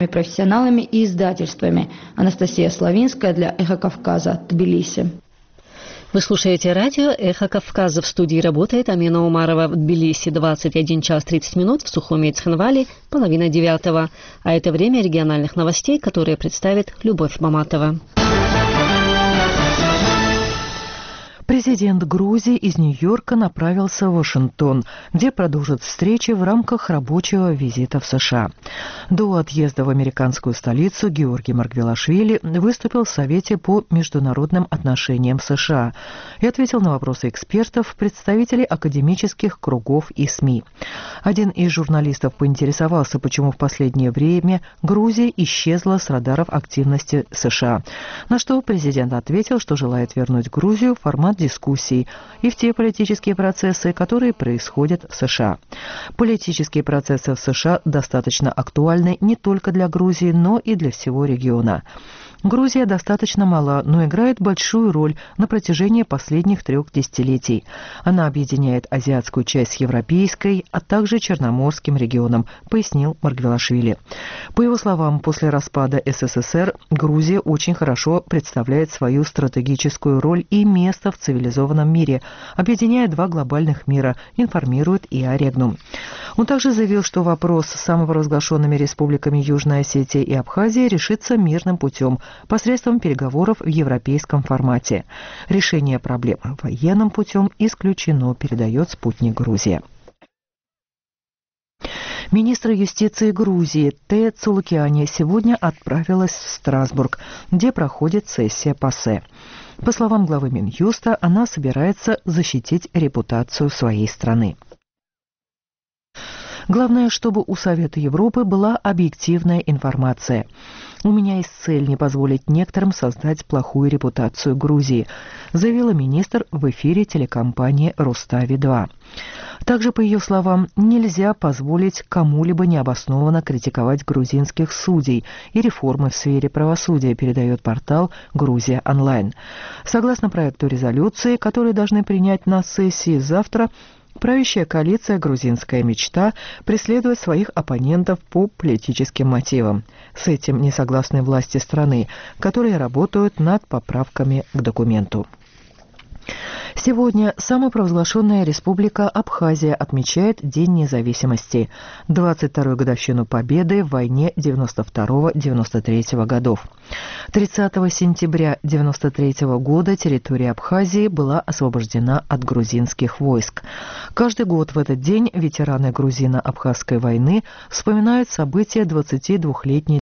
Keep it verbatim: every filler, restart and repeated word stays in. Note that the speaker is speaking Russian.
профессионалами и издательствами. Анастасия Славинская для «Эхо Кавказа», Тбилиси. Вы слушаете радио «Эхо Кавказа». В студии работает Амина Умарова. В Тбилиси двадцать один час тридцать минут, в Сухуми и Цхинвали половина девятого. А это время региональных новостей, которые представит Любовь Маматова. Президент Грузии из Нью-Йорка направился в Вашингтон, где продолжит встречи в рамках рабочего визита в США. До отъезда в американскую столицу Георгий Маргвелашвили выступил в Совете по международным отношениям США и ответил на вопросы экспертов, представителей академических кругов и СМИ. Один из журналистов поинтересовался, почему в последнее время Грузия исчезла с радаров активности США, на что президент ответил, что желает вернуть Грузию в формат дискуссий и в те политические процессы, которые происходят в США. Политические процессы в США достаточно актуальны не только для Грузии, но и для всего региона. Грузия достаточно мала, но играет большую роль на протяжении последних трех десятилетий. Она объединяет азиатскую часть с европейской, а также черноморским регионом, пояснил Маргвелашвили. По его словам, после распада СССР Грузия очень хорошо представляет свою стратегическую роль и место в цивилизованном мире, объединяя два глобальных мира, информирует ИА Регнум. Он также заявил, что вопрос с самопровозглашенными республиками Южная Осетия и Абхазия решится мирным путем, посредством переговоров в европейском формате. Решение проблемы военным путем исключено, передает «Спутник Грузия». Министр юстиции Грузии Тея Цулукиани сегодня отправилась в Страсбург, где проходит сессия ПАСЕ. По словам главы Минюста, она собирается защитить репутацию своей страны. Главное, чтобы у Совета Европы была объективная информация. У меня есть цель не позволить некоторым создать плохую репутацию Грузии, заявила министр в эфире телекомпании Рустави два. Также, по ее словам, нельзя позволить кому-либо необоснованно критиковать грузинских судей и реформы в сфере правосудия, передает портал «Грузия онлайн». Согласно проекту резолюции, который должны принять на сессии завтра, правящая коалиция «Грузинская мечта» преследует своих оппонентов по политическим мотивам. С этим не согласны власти страны, которые работают над поправками к документу. Сегодня самопровозглашенная республика Абхазия отмечает День независимости, двадцать вторую годовщину победы в войне девяносто второго — девяносто третьего годов. тридцатого сентября девяносто третьего года территория Абхазии была освобождена от грузинских войск. Каждый год в этот день ветераны грузино-абхазской войны вспоминают события двадцатидвухлетней